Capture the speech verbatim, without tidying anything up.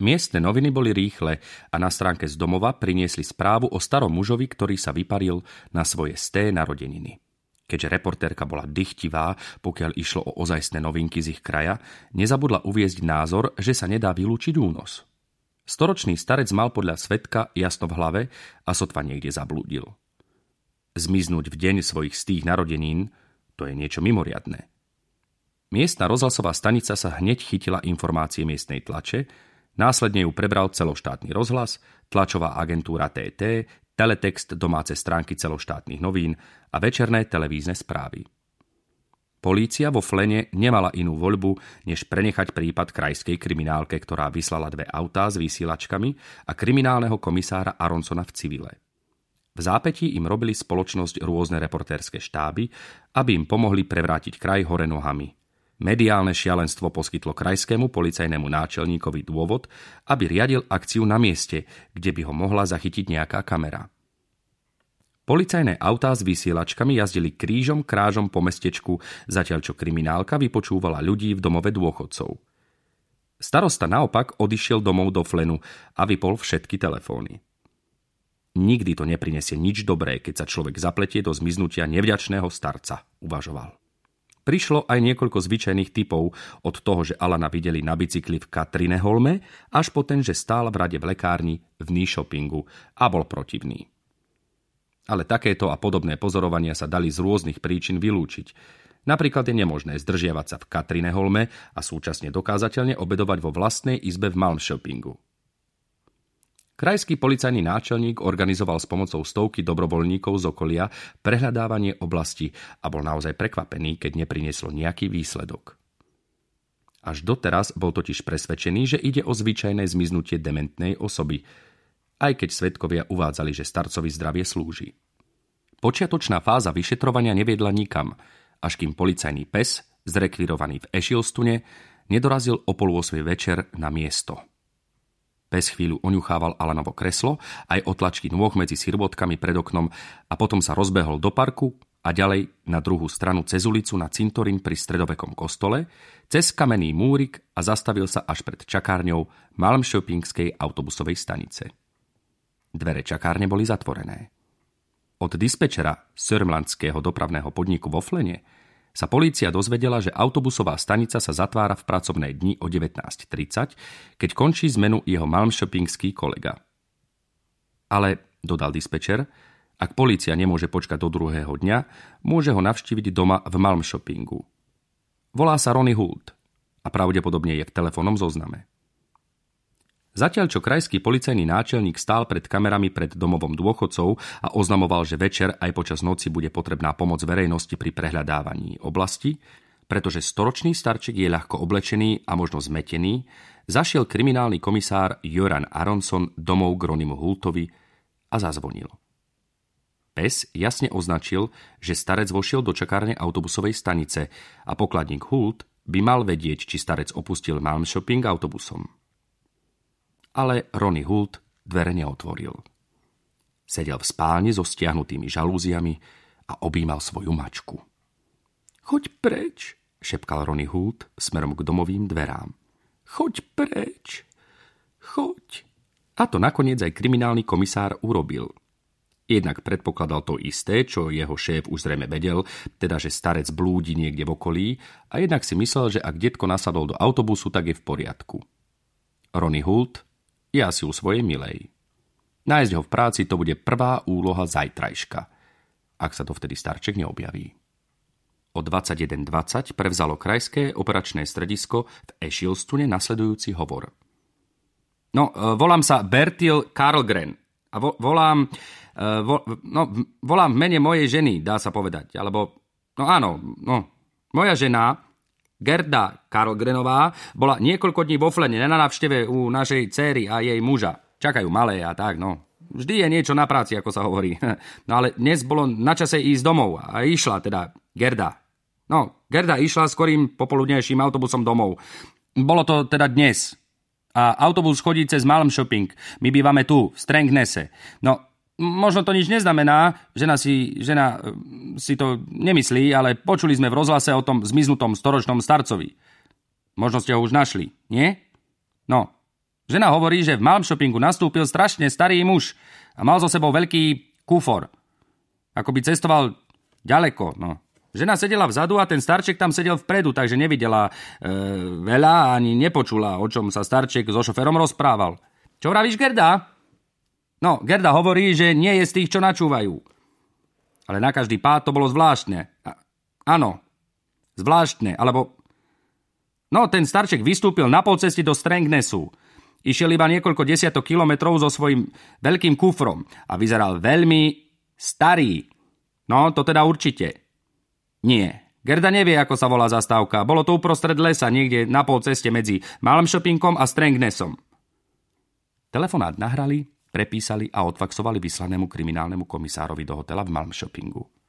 Miestne noviny boli rýchle a na stránke z domova priniesli správu o starom mužovi, ktorý sa vyparil na svoje sté narodeniny. Keďže reportérka bola dychtivá, pokiaľ išlo o ozajstné novinky z ich kraja, nezabudla uviesť názor, že sa nedá vylúčiť únos. Storočný starec mal podľa svedka jasno v hlave a sotva niekde zablúdil. Zmiznúť v deň svojich stých narodenín, to je niečo mimoriadne. Miestna rozhlasová stanica sa hneď chytila informácie miestnej tlače, následne ju prebral celoštátny rozhlas, tlačová agentúra té té, teletext, domáce stránky celoštátnych novín a večerné televízne správy. Polícia vo Flene nemala inú voľbu, než prenechať prípad krajskej kriminálke, ktorá vyslala dve autá s vysielačkami, a kriminálneho komisára Aronsona v civile. V zápätí im robili spoločnosť rôzne reportérske štáby, aby im pomohli prevrátiť kraj hore nohami. Mediálne šialenstvo poskytlo krajskému policajnému náčelníkovi dôvod, aby riadil akciu na mieste, kde by ho mohla zachytiť nejaká kamera. Policajné autá s vysielačkami jazdili krížom krážom po mestečku, zatiaľ čo kriminálka vypočúvala ľudí v domove dôchodcov. Starosta naopak odišiel domov do Flenu a vypol všetky telefóny. Nikdy to neprinesie nič dobré, keď sa človek zapletie do zmiznutia nevďačného starca, uvažoval. Prišlo aj niekoľko zvyčajných typov, od toho, že Alana videli na bicykli v Katrineholme, až po ten, že stál v rade v lekárni v Nyköpingu a bol protivný. Ale takéto a podobné pozorovania sa dali z rôznych príčin vylúčiť. Napríklad je nemožné zdržiavať sa v Katrineholme a súčasne dokázateľne obedovať vo vlastnej izbe v Malmköpingu. Krajský policajný náčelník organizoval s pomocou stovky dobrovoľníkov z okolia prehľadávanie oblasti a bol naozaj prekvapený, keď neprinieslo nejaký výsledok. Až doteraz bol totiž presvedčený, že ide o zvyčajné zmiznutie dementnej osoby, aj keď svedkovia uvádzali, že starcovi zdravie slúži. Počiatočná fáza vyšetrovania neviedla nikam, až kým policajný pes, zrekvirovaný v Ešilstune, nedorazil o pol ôsmej večer na miesto. Pes chvíľu oňuchával Alanovo kreslo, aj otlačky nôh medzi sirvotkami pred oknom a potom sa rozbehol do parku a ďalej na druhú stranu cez ulicu na cintorín pri stredovekom kostole, cez kamenný múrik a zastavil sa až pred čakárňou Malmköpingskej autobusovej stanice. Dvere čakárne boli zatvorené. Od dispečera sörmlandského dopravného podniku vo Flene sa polícia dozvedela, že autobusová stanica sa zatvára v pracovné dni o devätnásť tridsať, keď končí zmenu jeho malmköpingský kolega. Ale, dodal dispečer, ak polícia nemôže počkať do druhého dňa, môže ho navštíviť doma v Malmköpingu. Volá sa Ronny Hult a pravdepodobne je v telefónnom zozname. Zatiaľ, čo krajský policajný náčelník stál pred kamerami pred domovom dôchodcov a oznamoval, že večer aj počas noci bude potrebná pomoc verejnosti pri prehľadávaní oblasti, pretože storočný starček je ľahko oblečený a možno zmetený, zašiel kriminálny komisár Göran Aronson domov k Ronnymu Hultovi a zazvonil. Pes jasne označil, že starec vošiel do čakárne autobusovej stanice a pokladník Hult by mal vedieť, či starec opustil Malmköping autobusom. Ale Ronny Hult dvere neotvoril. Sedel v spálni so stiahnutými žalúziami a objímal svoju mačku. Choď preč, šepkal Ronny Hult smerom k domovým dverám. Choď preč, choď. A to nakoniec aj kriminálny komisár urobil. Jednak predpokladal to isté, čo jeho šéf už zrejme vedel, teda že starec blúdi niekde v okolí, a jednak si myslel, že ak detko nasadol do autobusu, tak je v poriadku. Ronny Hult je asi u svojej milej. Nájsť ho v práci to bude prvá úloha zajtrajška, ak sa to vtedy starček neobjaví. O dvadsaťjeden dvadsať prevzalo krajské operačné stredisko v Ešilstune nasledujúci hovor. No, volám sa Bertil Karlgren a vo, volám, vo, no, volám v mene mojej ženy, dá sa povedať, alebo, no áno, no, moja žena Gerda Karlgrenová bola niekoľko dní vo Flene na návšteve u našej céry a jej muža. Čakajú malé a tak, no. Vždy je niečo na práci, ako sa hovorí. No ale dnes bolo na čase ísť domov a išla teda Gerda. No, Gerda išla skorým popoludnejším autobusom domov. Bolo to teda dnes. A autobus chodí cez Malmköping. My bývame tu, v Strängnäse. No, možno to nič neznamená, žena si, žena si to nemyslí, ale počuli sme v rozhlase o tom zmiznutom storočnom starcovi. Možno ste ho už našli, nie? No, Žena hovorí, že v Malmshoppingu nastúpil strašne starý muž a mal so sebou veľký kufor. Ako by cestoval ďaleko, no. Žena sedela vzadu a ten starček tam sedel vpredu, takže nevidela e, veľa ani nepočula, o čom sa starček so šoférom rozprával. Čo vravíš, Gerda? No, Gerda hovorí, že nie je z tých, čo načúvajú. Ale na každý pád to bolo zvláštne. A, áno, zvláštne, alebo... No, ten starček vystúpil na polcesti do Strangnessu. Išiel iba niekoľko desiatok kilometrov so svojím veľkým kufrom a vyzeral veľmi starý. No, to teda určite. Nie. Gerda nevie, ako sa volá zastávka. Bolo to uprostred lesa, niekde na polceste medzi Malmshoppingom a Strangnessom. Telefonát nahrali, prepísali a odfaxovali vyslanému kriminálnemu komisárovi do hotela v Malmshoppingu.